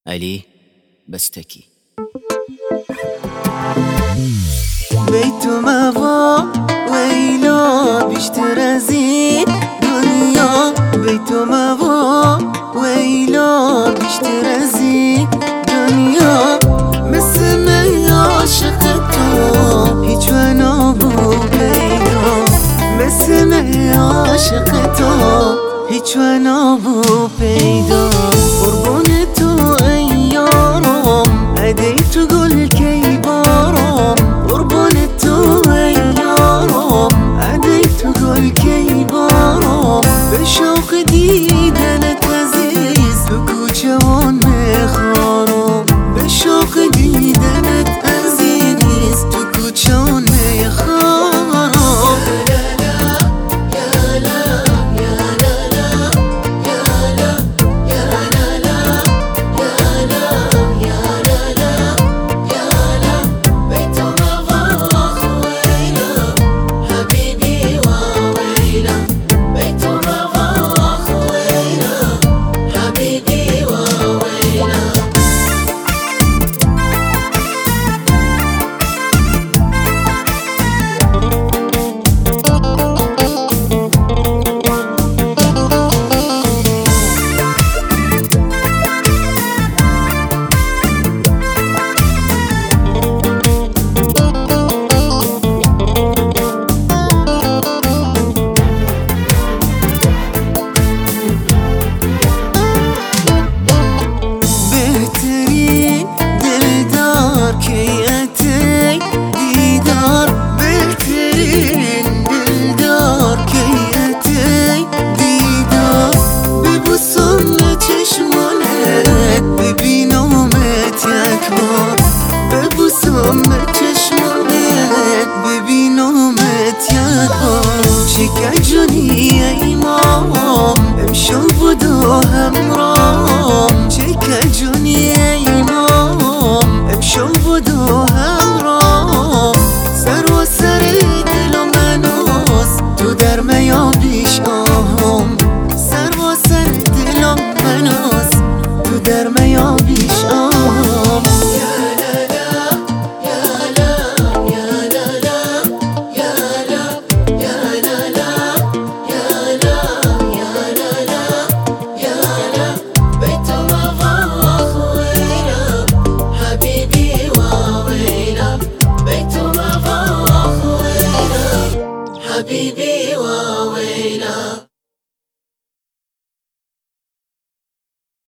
علي بستكي. بيتو مافا ويلو بيشترازي دنيا، بيتو مافا ويلو بيشترازي دنيا. مسمي عاشقتو هيج وانا بو بيدو، مسمي عاشقتو هيج وانا بو بيدو. قربونتو ايارم عديتو قول كي بارم، قربونتو ايارم عديتو قول كي بارم. بشوق ديدنت عزيز بكو جوان مخارم، بشوق ديدنت عزيز بكو جوان مخارم. شكاجوني اي مام امشو بدو همرام، شكاجوني اي مام امشو بدو همرام.